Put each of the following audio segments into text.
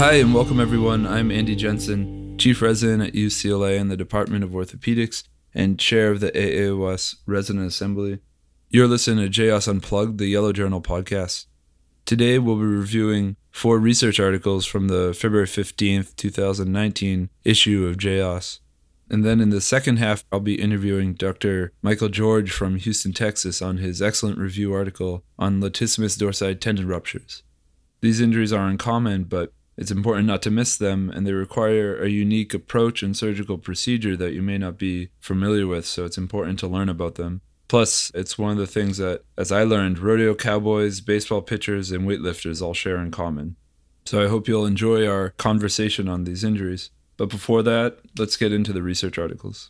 Hi and welcome everyone. I'm Andy Jensen, Chief Resident at UCLA in the Department of Orthopedics and Chair of the AAOS Resident Assembly. You're listening to JOS Unplugged, the Yellow Journal podcast. Today we'll be reviewing 4 research articles from the February 15th, 2019 issue of JOS. And then in the second half, I'll be interviewing Dr. Michael George from Houston, Texas on his excellent review article on latissimus dorsi tendon ruptures. These injuries are uncommon, but it's important not to miss them, and they require a unique approach and surgical procedure that you may not be familiar with, so it's important to learn about them. Plus, it's one of the things that, as I learned, rodeo cowboys, baseball pitchers, and weightlifters all share in common. So I hope you'll enjoy our conversation on these injuries. But before that, let's get into the research articles.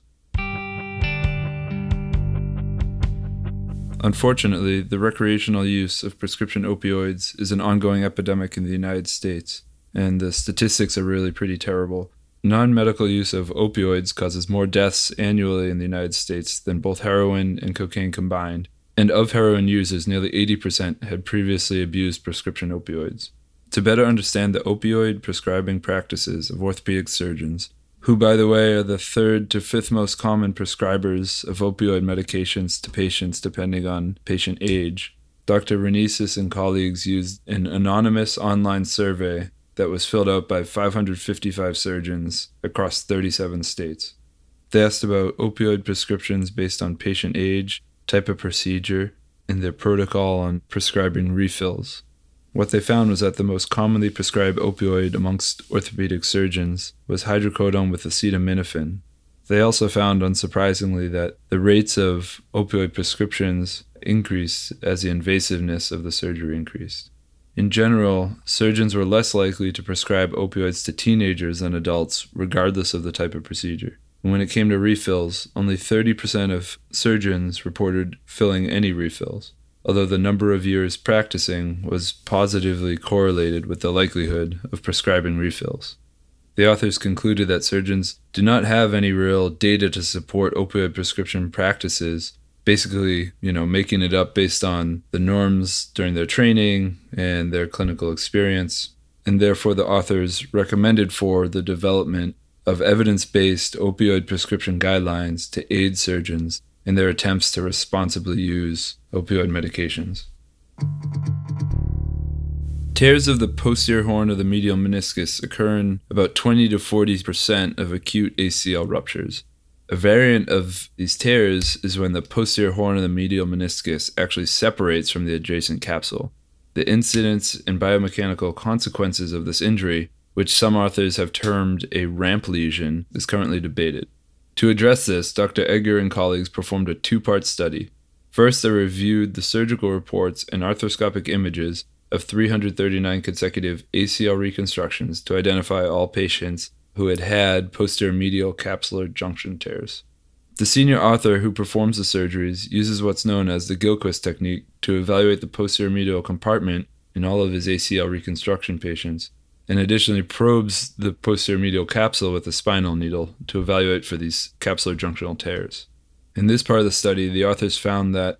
Unfortunately, the recreational use of prescription opioids is an ongoing epidemic in the United States, and the statistics are really pretty terrible. Non-medical use of opioids causes more deaths annually in the United States than both heroin and cocaine combined, and of heroin users, nearly 80% had previously abused prescription opioids. To better understand the opioid prescribing practices of orthopedic surgeons, who, by the way, are the 3rd to 5th most common prescribers of opioid medications to patients depending on patient age, Dr. Renesis and colleagues used an anonymous online survey that was filled out by 555 surgeons across 37 states. They asked about opioid prescriptions based on patient age, type of procedure, and their protocol on prescribing refills. What they found was that the most commonly prescribed opioid amongst orthopedic surgeons was hydrocodone with acetaminophen. They also found, unsurprisingly, that the rates of opioid prescriptions increased as the invasiveness of the surgery increased. In general, surgeons were less likely to prescribe opioids to teenagers than adults, regardless of the type of procedure. And when it came to refills, only 30% of surgeons reported filling any refills, although the number of years practicing was positively correlated with the likelihood of prescribing refills. The authors concluded that surgeons do not have any real data to support opioid prescription practices, basically, making it up based on the norms during their training and their clinical experience, and therefore the authors recommended for the development of evidence-based opioid prescription guidelines to aid surgeons in their attempts to responsibly use opioid medications. Tears of the posterior horn of the medial meniscus occur in about 20 to 40% of acute ACL ruptures. A variant of these tears is when the posterior horn of the medial meniscus actually separates from the adjacent capsule. The incidence and biomechanical consequences of this injury, which some authors have termed a ramp lesion, is currently debated. To address this, Dr. Edgar and colleagues performed a 2-part study. First, they reviewed the surgical reports and arthroscopic images of 339 consecutive ACL reconstructions to identify all patients who had posterior medial capsular junction tears. The senior author who performs the surgeries uses what's known as the Gilchrist technique to evaluate the posterior medial compartment in all of his ACL reconstruction patients, and additionally probes the posterior medial capsule with a spinal needle to evaluate for these capsular junctional tears. In this part of the study, the authors found that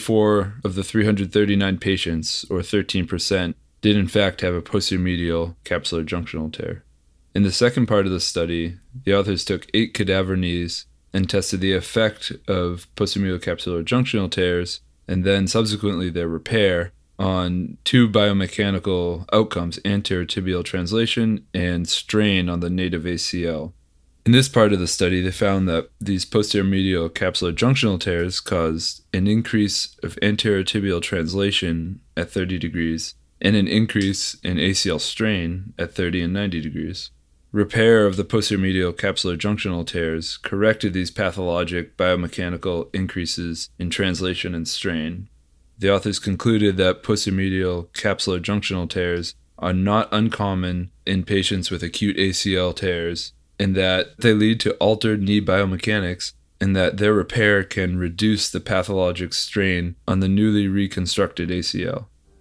44 of the 339 patients, or 13%, did in fact have a posterior medial capsular junctional tear. In the second part of the study, the authors took 8 cadaver knees and tested the effect of posterior medial capsular junctional tears and then subsequently their repair on 2 biomechanical outcomes, anterior tibial translation and strain on the native ACL. In this part of the study, they found that these posterior medial capsular junctional tears caused an increase of anterior tibial translation at 30 degrees and an increase in ACL strain at 30 and 90 degrees. Repair of the posterior medial capsular junctional tears corrected these pathologic biomechanical increases in translation and strain. The authors concluded that posterior medial capsular junctional tears are not uncommon in patients with acute ACL tears, and that they lead to altered knee biomechanics, and that their repair can reduce the pathologic strain on the newly reconstructed ACL.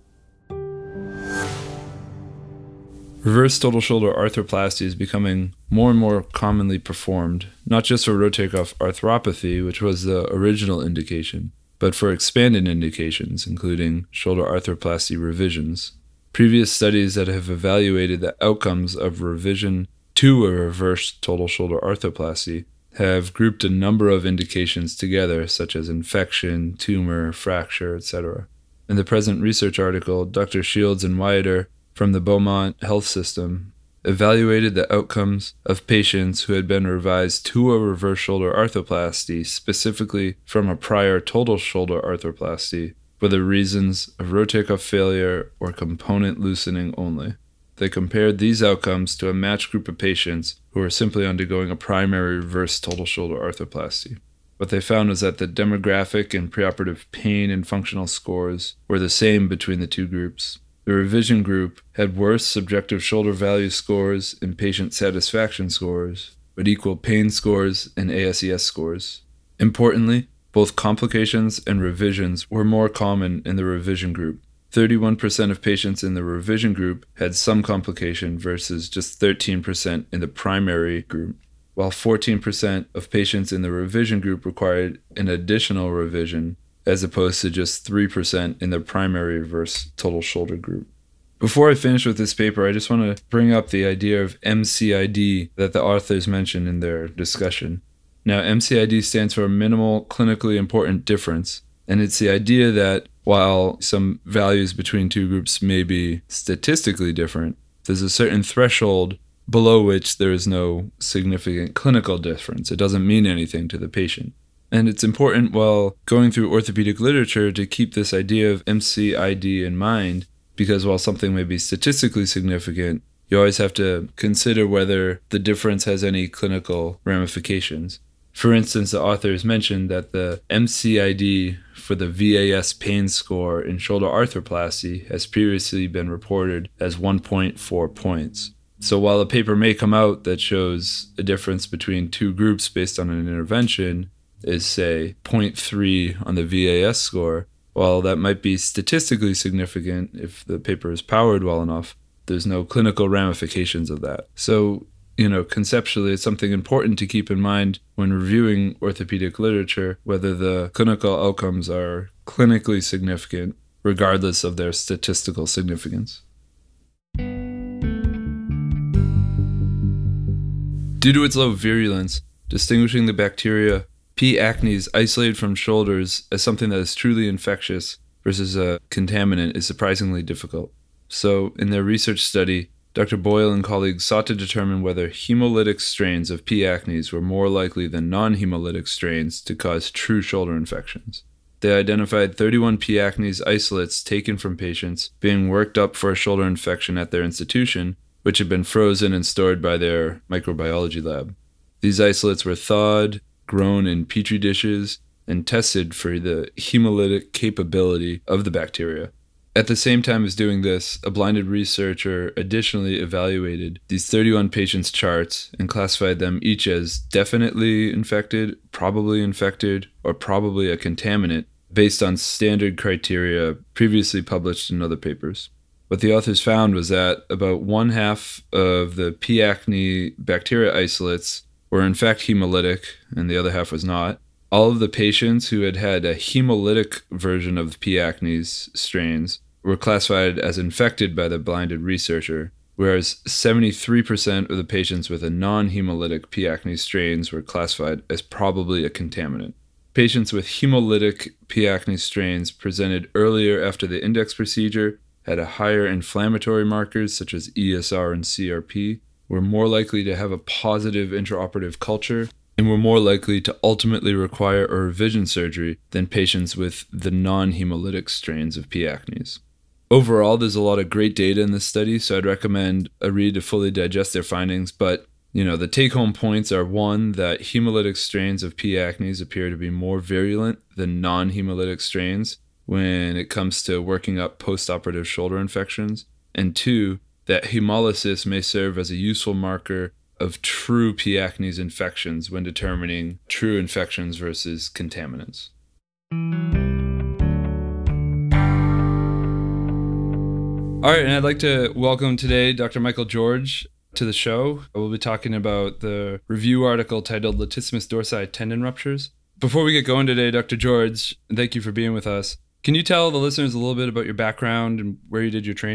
Reverse total shoulder arthroplasty is becoming more and more commonly performed, not just for rotator cuff arthropathy, which was the original indication, but for expanded indications, including shoulder arthroplasty revisions. Previous studies that have evaluated the outcomes of revision to a reverse total shoulder arthroplasty have grouped a number of indications together, such as infection, tumor, fracture, etc. In the present research article, Dr. Shields and Wyatter from the Beaumont Health System evaluated the outcomes of patients who had been revised to a reverse shoulder arthroplasty, specifically from a prior total shoulder arthroplasty, for the reasons of rotator cuff failure or component loosening only. They compared these outcomes to a matched group of patients who were simply undergoing a primary reverse total shoulder arthroplasty. What they found was that the demographic and preoperative pain and functional scores were the same between the two groups. The revision group had worse subjective shoulder value scores and patient satisfaction scores, but equal pain scores and ASES scores. Importantly, both complications and revisions were more common in the revision group. 31% of patients in the revision group had some complication versus just 13% in the primary group, while 14% of patients in the revision group required an additional revision, as opposed to just 3% in the primary reverse total shoulder group. Before I finish with this paper, I just want to bring up the idea of MCID that the authors mentioned in their discussion. Now, MCID stands for Minimal Clinically Important Difference, and it's the idea that while some values between two groups may be statistically different, there's a certain threshold below which there is no significant clinical difference. It doesn't mean anything to the patient. And it's important while going through orthopedic literature to keep this idea of MCID in mind, because while something may be statistically significant, you always have to consider whether the difference has any clinical ramifications. For instance, the authors mentioned that the MCID for the VAS pain score in shoulder arthroplasty has previously been reported as 1.4 points. So while a paper may come out that shows a difference between two groups based on an intervention is, say, 0.3 on the VAS score, while that might be statistically significant if the paper is powered well enough, there's no clinical ramifications of that. So, conceptually, it's something important to keep in mind when reviewing orthopedic literature, whether the clinical outcomes are clinically significant, regardless of their statistical significance. Due to its low virulence, distinguishing the bacteria P. acnes isolated from shoulders as something that is truly infectious versus a contaminant is surprisingly difficult. So, in their research study, Dr. Boyle and colleagues sought to determine whether hemolytic strains of P. acnes were more likely than non-hemolytic strains to cause true shoulder infections. They identified 31 P. acnes isolates taken from patients being worked up for a shoulder infection at their institution, which had been frozen and stored by their microbiology lab. These isolates were thawed, grown in petri dishes, and tested for the hemolytic capability of the bacteria. At the same time as doing this, a blinded researcher additionally evaluated these 31 patients' charts and classified them each as definitely infected, probably infected, or probably a contaminant based on standard criteria previously published in other papers. What the authors found was that about 1/2 of the P. acnes bacteria isolates were in fact hemolytic, and the other half was not. All of the patients who had had a hemolytic version of the P. acnes strains were classified as infected by the blinded researcher, whereas 73% of the patients with a non-hemolytic P. acnes strains were classified as probably a contaminant. Patients with hemolytic P. acnes strains presented earlier after the index procedure, had a higher inflammatory markers such as ESR and CRP, were more likely to have a positive intraoperative culture, and were more likely to ultimately require a revision surgery than patients with the non-hemolytic strains of P. acnes. Overall, there's a lot of great data in this study, so I'd recommend a read to fully digest their findings, but the take-home points are: 1, that hemolytic strains of P. acnes appear to be more virulent than non-hemolytic strains when it comes to working up post-operative shoulder infections, and 2, that hemolysis may serve as a useful marker of true P. acnes infections when determining true infections versus contaminants. All right, and I'd like to welcome today Dr. Michael George to the show. We'll be talking about the review article titled Latissimus dorsi Tendon Ruptures. Before we get going today, Dr. George, thank you for being with us. Can you tell the listeners a little bit about your background and where you did your training?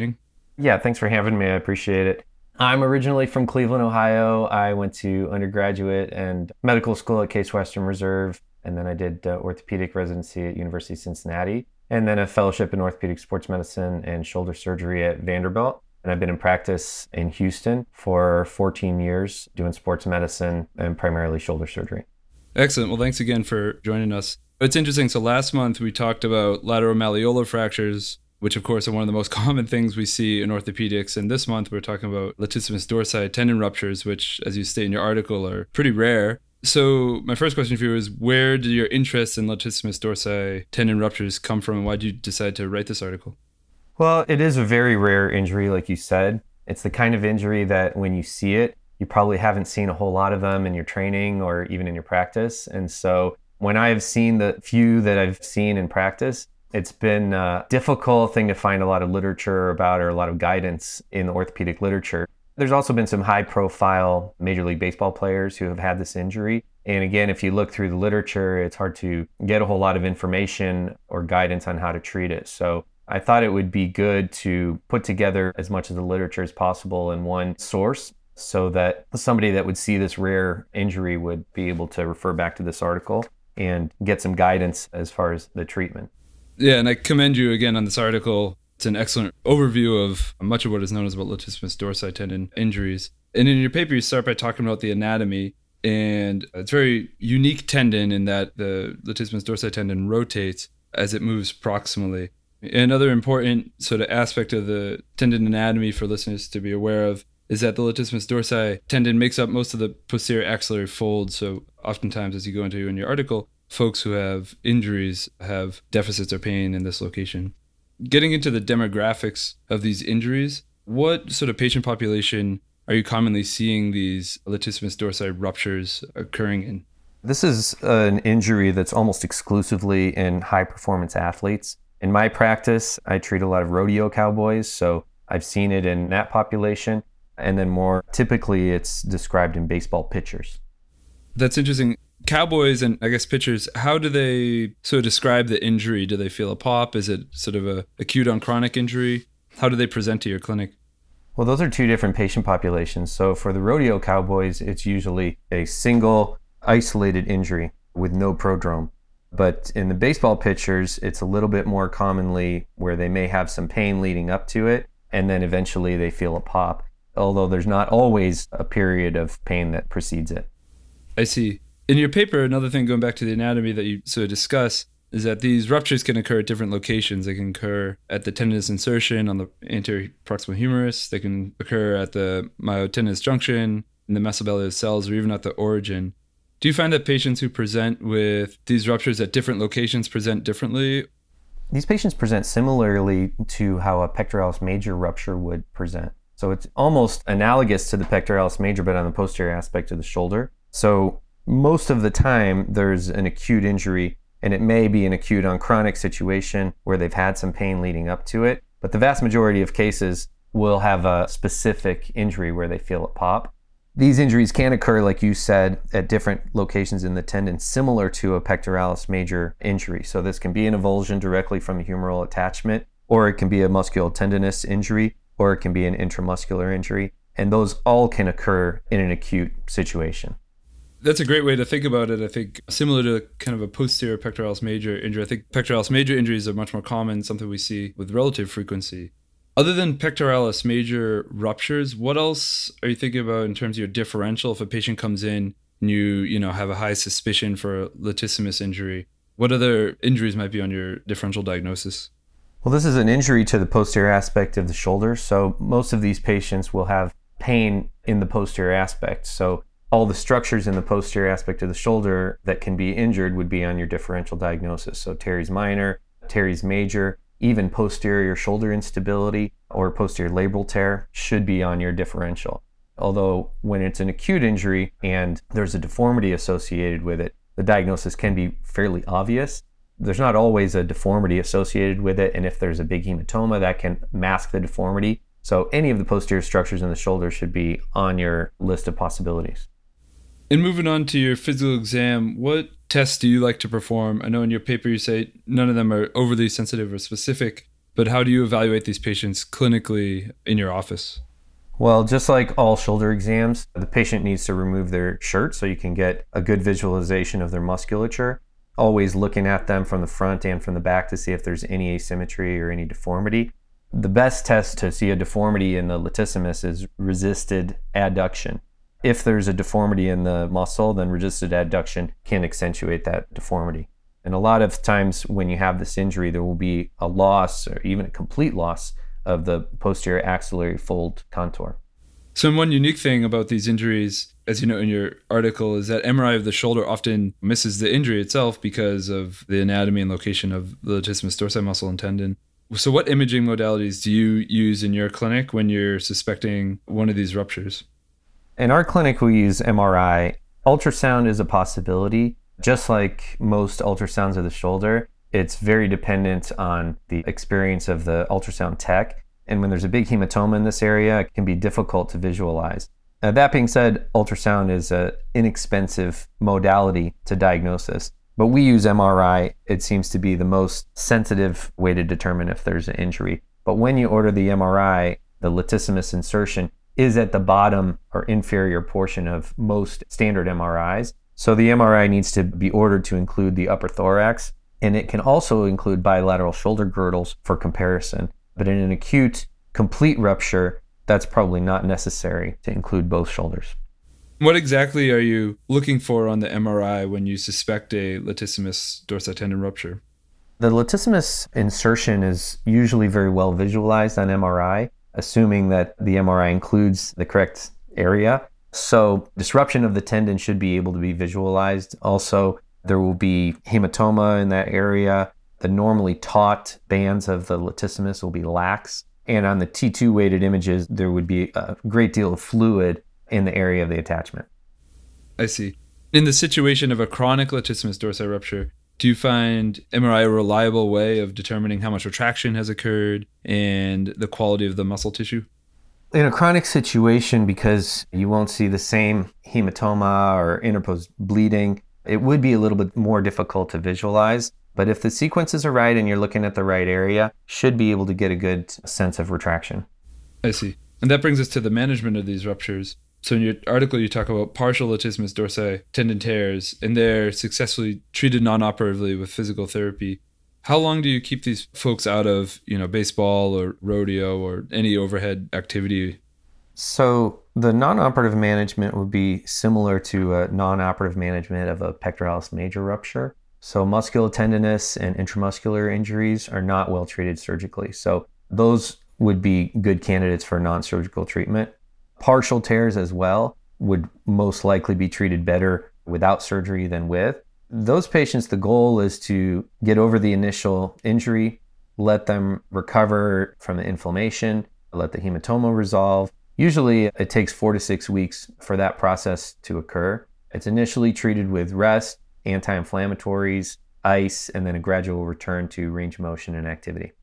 Yeah, thanks for having me. I appreciate it. I'm originally from Cleveland, Ohio. I went to undergraduate and medical school at Case Western Reserve, and then I did orthopedic residency at University of Cincinnati, and then a fellowship in orthopedic sports medicine and shoulder surgery at Vanderbilt. And I've been in practice in Houston for 14 years doing sports medicine and primarily shoulder surgery. Excellent. Well, thanks again for joining us. It's interesting. So last month we talked about lateral malleolar fractures, which of course are one of the most common things we see in orthopedics. And this month we're talking about latissimus dorsi tendon ruptures, which, as you state in your article, are pretty rare. So my first question for you is, where did your interest in latissimus dorsi tendon ruptures come from, and why did you decide to write this article? Well, it is a very rare injury, like you said. It's the kind of injury that when you see it, you probably haven't seen a whole lot of them in your training or even in your practice. And so when I have seen the few that I've seen in practice, it's been a difficult thing to find a lot of literature about or a lot of guidance in the orthopedic literature. There's also been some high-profile Major League Baseball players who have had this injury. And again, if you look through the literature, it's hard to get a whole lot of information or guidance on how to treat it. So I thought it would be good to put together as much of the literature as possible in one source so that somebody that would see this rare injury would be able to refer back to this article and get some guidance as far as the treatment. Yeah, and I commend you again on this article. It's an excellent overview of much of what is known as about latissimus dorsi tendon injuries. And in your paper, you start by talking about the anatomy, and it's a very unique tendon in that the latissimus dorsi tendon rotates as it moves proximally. Another important sort of aspect of the tendon anatomy for listeners to be aware of is that the latissimus dorsi tendon makes up most of the posterior axillary fold. So oftentimes, as you go into in your article, folks who have injuries have deficits or pain in this location. Getting into the demographics of these injuries, what sort of patient population are you commonly seeing these latissimus dorsi ruptures occurring in? This is an injury that's almost exclusively in high-performance athletes. In my practice, I treat a lot of rodeo cowboys, so I've seen it in that population. And then more typically, it's described in baseball pitchers. That's interesting. Cowboys and I guess pitchers, how do they sort of describe the injury? Do they feel a pop? Is it sort of a acute on chronic injury? How do they present to your clinic? Well, those are two different patient populations. So for the rodeo cowboys, it's usually a single isolated injury with no prodrome. But in the baseball pitchers, it's a little bit more commonly where they may have some pain leading up to it, and then eventually they feel a pop, although there's not always a period of pain that precedes it. I see. In your paper, another thing going back to the anatomy that you sort of discuss is that these ruptures can occur at different locations. They can occur at the tendinous insertion on the anterior proximal humerus. They can occur at the myotendinous junction, in the mesoballius cells, or even at the origin. Do you find that patients who present with these ruptures at different locations present differently? These patients present similarly to how a pectoralis major rupture would present. So it's almost analogous to the pectoralis major, but on the posterior aspect of the shoulder. So most of the time, there's an acute injury, and it may be an acute on chronic situation where they've had some pain leading up to it. But the vast majority of cases will have a specific injury where they feel it pop. These injuries can occur, like you said, at different locations in the tendon, similar to a pectoralis major injury. So this can be an avulsion directly from a humeral attachment, or it can be a musculotendinous injury, or it can be an intramuscular injury. And those all can occur in an acute situation. That's a great way to think about it. I think similar to kind of a posterior pectoralis major injury, I think pectoralis major injuries are much more common, something we see with relative frequency. Other than pectoralis major ruptures, what else are you thinking about in terms of your differential? If a patient comes in and you have a high suspicion for a latissimus injury, what other injuries might be on your differential diagnosis? Well, this is an injury to the posterior aspect of the shoulder. So most of these patients will have pain in the posterior aspect. So all the structures in the posterior aspect of the shoulder that can be injured would be on your differential diagnosis. So teres minor, teres major, even posterior shoulder instability or posterior labral tear should be on your differential. Although when it's an acute injury and there's a deformity associated with it, the diagnosis can be fairly obvious. There's not always a deformity associated with it, and if there's a big hematoma, that can mask the deformity. So any of the posterior structures in the shoulder should be on your list of possibilities. And moving on to your physical exam, what tests do you like to perform? I know in your paper you say none of them are overly sensitive or specific, but how do you evaluate these patients clinically in your office? Well, just like all shoulder exams, the patient needs to remove their shirt so you can get a good visualization of their musculature. Always looking at them from the front and from the back to see if there's any asymmetry or any deformity. The best test to see a deformity in the latissimus is resisted adduction. If there's a deformity in the muscle, then resisted adduction can accentuate that deformity. And a lot of times when you have this injury, there will be a loss or even a complete loss of the posterior axillary fold contour. So one unique thing about these injuries, as you know in your article, is that MRI of the shoulder often misses the injury itself because of the anatomy and location of the latissimus dorsi muscle and tendon. So what imaging modalities do you use in your clinic when you're suspecting one of these ruptures? In our clinic, we use MRI. Ultrasound is a possibility. Just like most ultrasounds of the shoulder, it's very dependent on the experience of the ultrasound tech. And when there's a big hematoma in this area, it can be difficult to visualize. Now, that being said, ultrasound is an inexpensive modality to diagnosis, but we use MRI. It seems to be the most sensitive way to determine if there's an injury. But when you order the MRI, the latissimus insertion is at the bottom or inferior portion of most standard MRIs. So the MRI needs to be ordered to include the upper thorax, and it can also include bilateral shoulder girdles for comparison. But in an acute, complete rupture, that's probably not necessary to include both shoulders. What exactly are you looking for on the MRI when you suspect a latissimus dorsi tendon rupture? The latissimus insertion is usually very well visualized on MRI, assuming that the MRI includes the correct area. So disruption of the tendon should be able to be visualized. Also, there will be hematoma in that area. The normally taut bands of the latissimus will be lax. And on the T2 weighted images, there would be a great deal of fluid in the area of the attachment. I see. In the situation of a chronic latissimus dorsi rupture, do you find MRI a reliable way of determining how much retraction has occurred and the quality of the muscle tissue? In a chronic situation, because you won't see the same hematoma or interposed bleeding, it would be a little bit more difficult to visualize. But if the sequences are right and you're looking at the right area, should be able to get a good sense of retraction. I see. And that brings us to the management of these ruptures. So in your article, you talk about partial latissimus dorsi tendon tears, and they're successfully treated non-operatively with physical therapy. How long do you keep these folks out of, baseball or rodeo or any overhead activity? So the non-operative management would be similar to a non-operative management of a pectoralis major rupture. So musculotendinous and intramuscular injuries are not well treated surgically. So those would be good candidates for non-surgical treatment. Partial tears as well would most likely be treated better without surgery than with. Those patients, the goal is to get over the initial injury, let them recover from the inflammation, let the hematoma resolve. Usually it takes 4 to 6 weeks for that process to occur. It's initially treated with rest, anti-inflammatories, ice, and then a gradual return to range of motion and activity.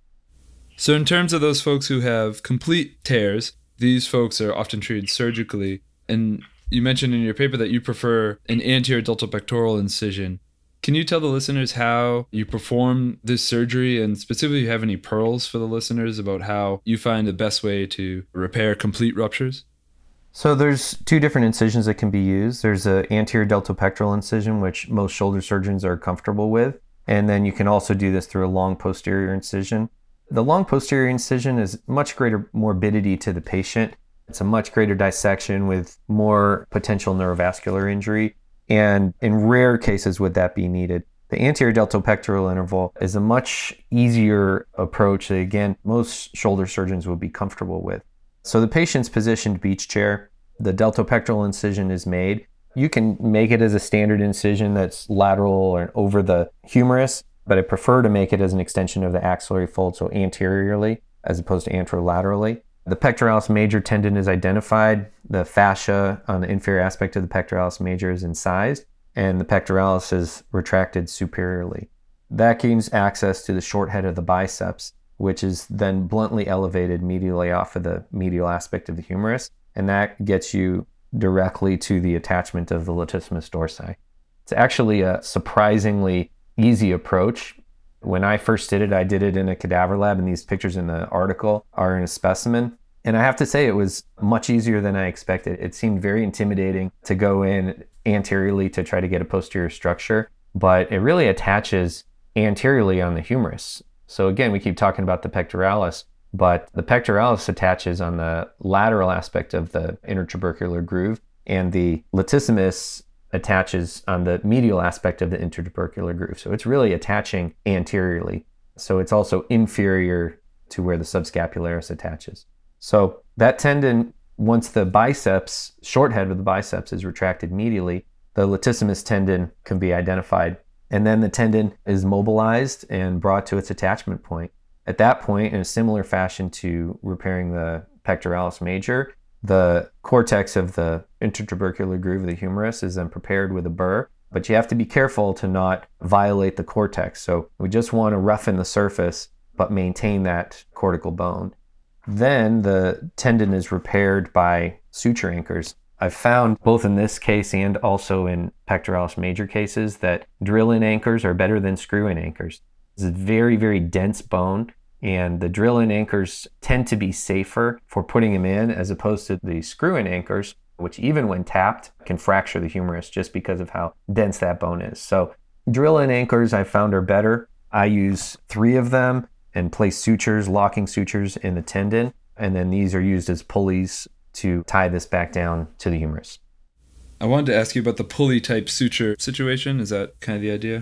So in terms of those folks who have complete tears, these folks are often treated surgically. And you mentioned in your paper that you prefer an anterior deltopectoral incision. Can you tell the listeners how you perform this surgery, and specifically, you have any pearls for the listeners about how you find the best way to repair complete ruptures? So there's 2 different incisions that can be used. There's an anterior deltopectoral incision, which most shoulder surgeons are comfortable with. And then you can also do this through a long posterior incision. The long posterior incision is much greater morbidity to the patient. It's a much greater dissection with more potential neurovascular injury. And in rare cases would that be needed. The anterior deltopectoral interval is a much easier approach that, again, most shoulder surgeons would be comfortable with. So the patient's positioned beach chair, the deltopectoral incision is made. You can make it as a standard incision that's lateral or over the humerus, but I prefer to make it as an extension of the axillary fold, so anteriorly as opposed to anterolaterally. The pectoralis major tendon is identified. The fascia on the inferior aspect of the pectoralis major is incised, and the pectoralis is retracted superiorly. That gains access to the short head of the biceps, which is then bluntly elevated medially off of the medial aspect of the humerus, and that gets you directly to the attachment of the latissimus dorsi. It's actually a surprisingly easy approach. When I first did it in a cadaver lab, and these pictures in the article are in a specimen. And I have to say, it was much easier than I expected. It seemed very intimidating to go in anteriorly to try to get a posterior structure, but it really attaches anteriorly on the humerus. So again, we keep talking about the pectoralis, but the pectoralis attaches on the lateral aspect of the intertubercular groove, and the latissimus attaches on the medial aspect of the intertubercular groove. So it's really attaching anteriorly. So it's also inferior to where the subscapularis attaches. So that tendon, once the biceps, short head of the biceps is retracted medially, the latissimus tendon can be identified. And then the tendon is mobilized and brought to its attachment point. At that point, in a similar fashion to repairing the pectoralis major, the cortex of the intertubercular groove of the humerus is then prepared with a burr, but you have to be careful to not violate the cortex. So we just want to roughen the surface, but maintain that cortical bone. Then the tendon is repaired by suture anchors. I've found both in this case and also in pectoralis major cases that drill-in anchors are better than screw-in anchors. It's a very, very dense bone, and the drill-in anchors tend to be safer for putting them in as opposed to the screw-in anchors, which even when tapped can fracture the humerus just because of how dense that bone is. So drill-in anchors I found are better. I use 3 of them and place sutures, locking sutures in the tendon, and then these are used as pulleys to tie this back down to the humerus. I wanted to ask you about the pulley type suture situation. Is that kind of the idea?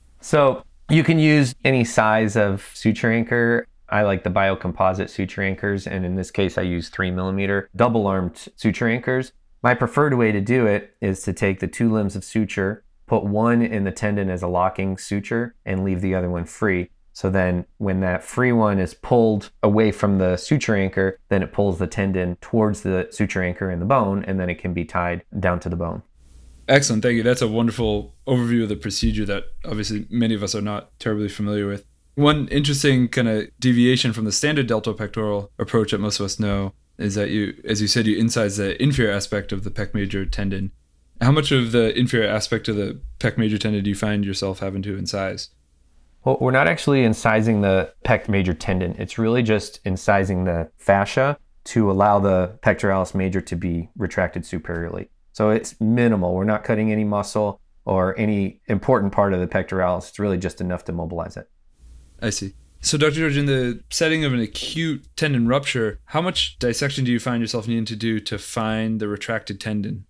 So you can use any size of suture anchor. I like the biocomposite suture anchors, and in this case I use 3mm double-armed suture anchors. My preferred way to do it is to take the 2 limbs of suture, put one in the tendon as a locking suture, and leave the other one free. So then when that free one is pulled away from the suture anchor, then it pulls the tendon towards the suture anchor in the bone, and then it can be tied down to the bone. Excellent. Thank you. That's a wonderful overview of the procedure that obviously many of us are not terribly familiar with. One interesting kind of deviation from the standard deltopectoral approach that most of us know is that you, as you said, you incise the inferior aspect of the pec major tendon. How much of the inferior aspect of the pec major tendon do you find yourself having to incise? Well, we're not actually incising the pec major tendon. It's really just incising the fascia to allow the pectoralis major to be retracted superiorly. So it's minimal. We're not cutting any muscle or any important part of the pectoralis. It's really just enough to mobilize it. I see. So Dr. George, in the setting of an acute tendon rupture, how much dissection do you find yourself needing to do to find the retracted tendon?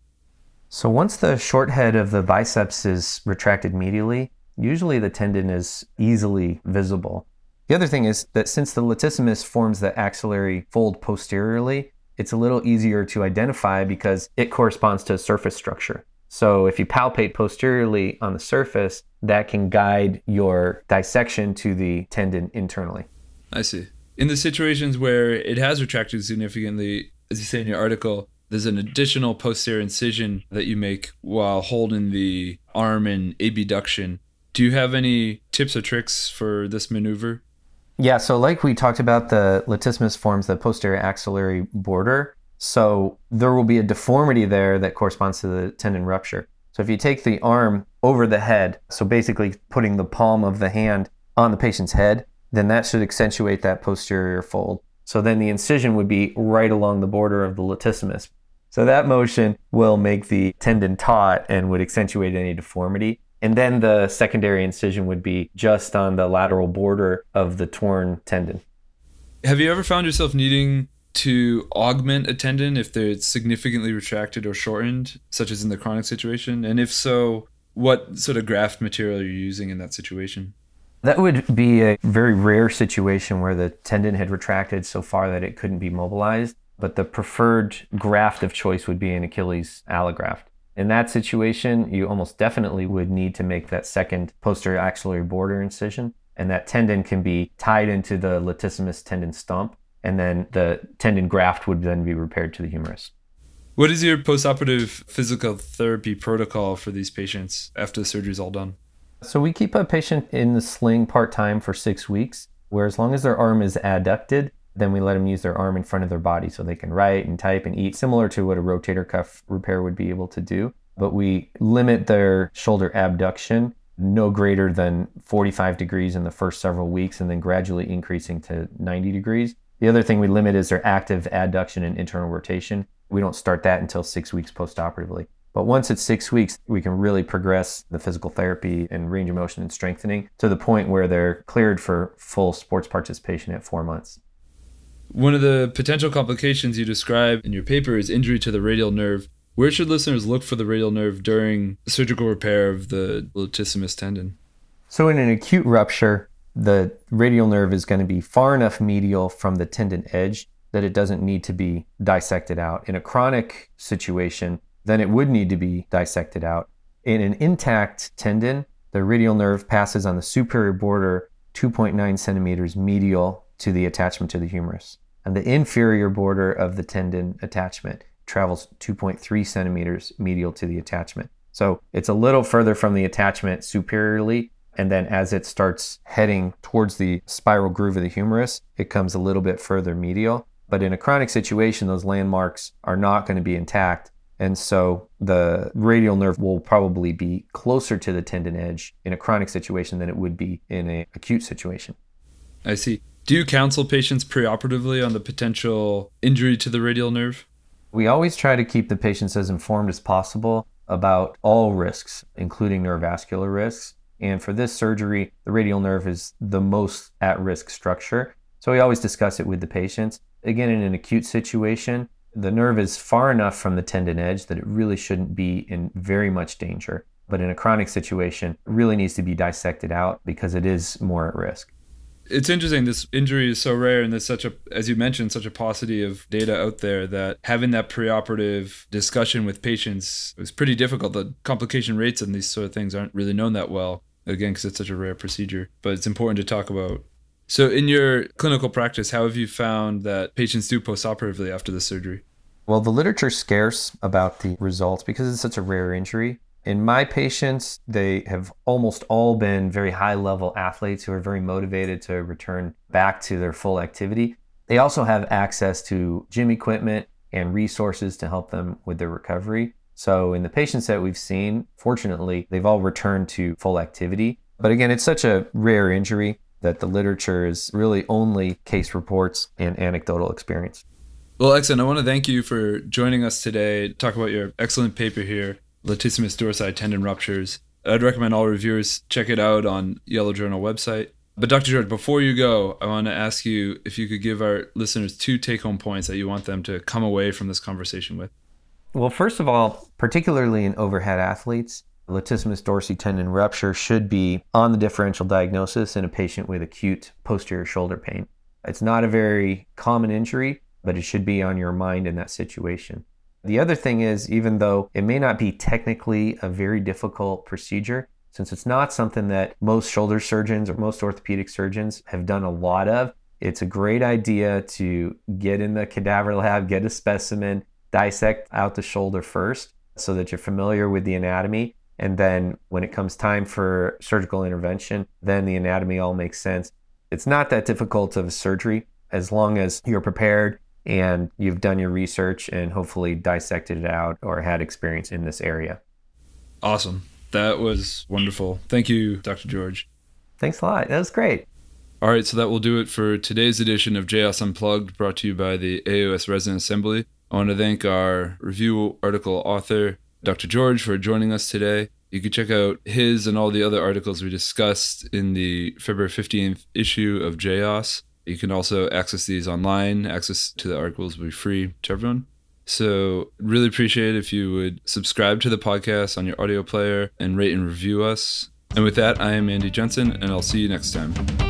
So once the short head of the biceps is retracted medially, usually the tendon is easily visible. The other thing is that since the latissimus forms the axillary fold posteriorly, it's a little easier to identify because it corresponds to a surface structure. So if you palpate posteriorly on the surface, that can guide your dissection to the tendon internally. I see. In the situations where it has retracted significantly, as you say in your article, there's an additional posterior incision that you make while holding the arm in abduction. Do you have any tips or tricks for this maneuver? Yeah, so like we talked about, the latissimus forms the posterior axillary border. So there will be a deformity there that corresponds to the tendon rupture. So if you take the arm over the head, so basically putting the palm of the hand on the patient's head, then that should accentuate that posterior fold. So then the incision would be right along the border of the latissimus. So that motion will make the tendon taut and would accentuate any deformity. And then the secondary incision would be just on the lateral border of the torn tendon. Have you ever found yourself needing to augment a tendon if it's significantly retracted or shortened, such as in the chronic situation? And if so, what sort of graft material are you using in that situation? That would be a very rare situation where the tendon had retracted so far that it couldn't be mobilized. But the preferred graft of choice would be an Achilles allograft. In that situation, you almost definitely would need to make that second posterior axillary border incision, and that tendon can be tied into the latissimus tendon stump, and then the tendon graft would then be repaired to the humerus. What is your postoperative physical therapy protocol for these patients after the surgery is all done? So we keep a patient in the sling part-time for 6 weeks, where as long as their arm is adducted, then we let them use their arm in front of their body so they can write and type and eat, similar to what a rotator cuff repair would be able to do. But we limit their shoulder abduction no greater than 45 degrees in the first several weeks and then gradually increasing to 90 degrees. The other thing we limit is their active adduction and internal rotation. We don't start that until 6 weeks postoperatively. But once it's 6 weeks, we can really progress the physical therapy and range of motion and strengthening to the point where they're cleared for full sports participation at 4 months. One of the potential complications you describe in your paper is injury to the radial nerve. Where should listeners look for the radial nerve during surgical repair of the latissimus tendon? So in an acute rupture, the radial nerve is going to be far enough medial from the tendon edge that it doesn't need to be dissected out. In a chronic situation, then it would need to be dissected out. In an intact tendon, the radial nerve passes on the superior border 2.9 centimeters medial to the attachment to the humerus. And the inferior border of the tendon attachment travels 2.3 centimeters medial to the attachment. So it's a little further from the attachment superiorly, and then as it starts heading towards the spiral groove of the humerus, it comes a little bit further medial. But in a chronic situation, those landmarks are not going to be intact. And so the radial nerve will probably be closer to the tendon edge in a chronic situation than it would be in an acute situation. I see. Do you counsel patients preoperatively on the potential injury to the radial nerve? We always try to keep the patients as informed as possible about all risks, including neurovascular risks. And for this surgery, the radial nerve is the most at-risk structure. So we always discuss it with the patients. Again, in an acute situation, the nerve is far enough from the tendon edge that it really shouldn't be in very much danger. But in a chronic situation, it really needs to be dissected out because it is more at risk. It's interesting. This injury is so rare, and there's such a, as you mentioned, such a paucity of data out there that having that preoperative discussion with patients is pretty difficult. The complication rates and these sort of things aren't really known that well, again, because it's such a rare procedure. But it's important to talk about. So in your clinical practice, how have you found that patients do postoperatively after the surgery? Well, the literature's scarce about the results because it's such a rare injury. In my patients, they have almost all been very high-level athletes who are very motivated to return back to their full activity. They also have access to gym equipment and resources to help them with their recovery. So in the patients that we've seen, fortunately, they've all returned to full activity. But again, it's such a rare injury that the literature is really only case reports and anecdotal experience. Well, excellent. I want to thank you for joining us today to talk about your excellent paper here, Latissimus dorsi tendon ruptures. I'd recommend all reviewers check it out on Yellow Journal website. But Dr. George, before you go, I want to ask you if you could give our listeners 2 take-home points that you want them to come away from this conversation with. Well, first of all, particularly in overhead athletes, latissimus dorsi tendon rupture should be on the differential diagnosis in a patient with acute posterior shoulder pain. It's not a very common injury, but it should be on your mind in that situation. The other thing is, even though it may not be technically a very difficult procedure, since it's not something that most shoulder surgeons or most orthopedic surgeons have done a lot of, it's a great idea to get in the cadaver lab, get a specimen, dissect out the shoulder first so that you're familiar with the anatomy. And then when it comes time for surgical intervention, then the anatomy all makes sense. It's not that difficult of a surgery as long as you're prepared and you've done your research and hopefully dissected it out or had experience in this area. Awesome. That was wonderful. Thank you, Dr. George. Thanks a lot. That was great. All right, so that will do it for today's edition of JOS Unplugged, brought to you by the AAOS Resident Assembly. I want to thank our review article author, Dr. George, for joining us today. You can check out his and all the other articles we discussed in the February 15th issue of JOS. You can also access these online. Access to the articles will be free to everyone. So really appreciate it if you would subscribe to the podcast on your audio player and rate and review us. And with that, I am Andy Jensen, and I'll see you next time.